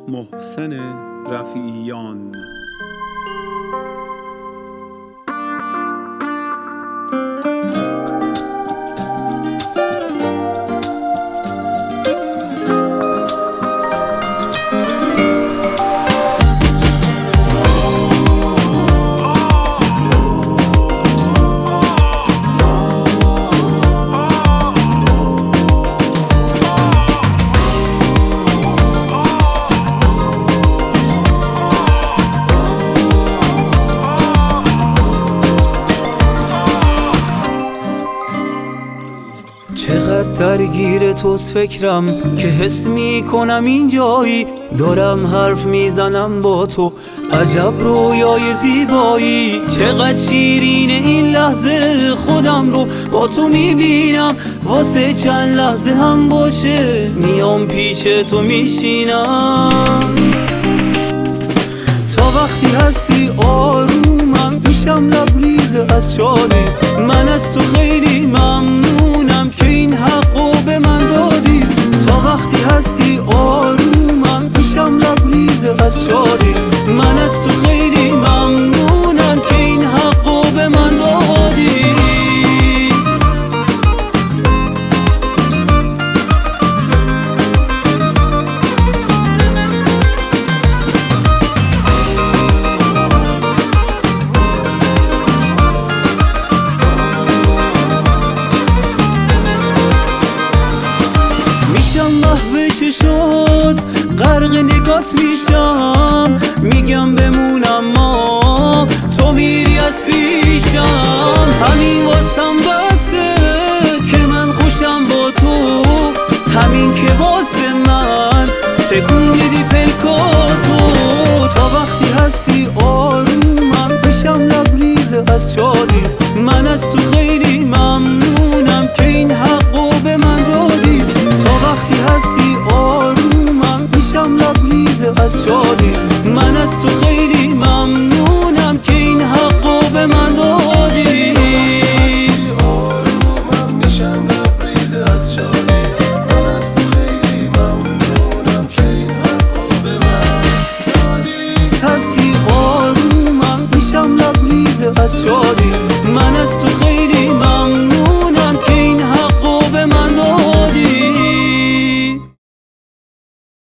محسن رفیعیان. چقدر درگیر توست فکرم که حس میکنم اینجایی، دارم حرف میزنم با تو، عجب رویای زیبایی. چقدر شیرین این لحظه، خودم رو با تو میبینم، واسه چند لحظه هم باشه میام پیش تو میشینم. تا وقتی هستی آرومم میشم لبریز از شادی، من از تو خیلی ممنونم که این حقو به من دادی. تا وقتی هستی آرومم میشم لبریز از شادی، من از تو خیلی ممنونم که این حقو به من دادی. محو چشات غرق نگات میشم، میگم بمونم ما تو میری از پیشم. همین واسم بسه که من خوشم با تو، همین که واسه من تکون میدی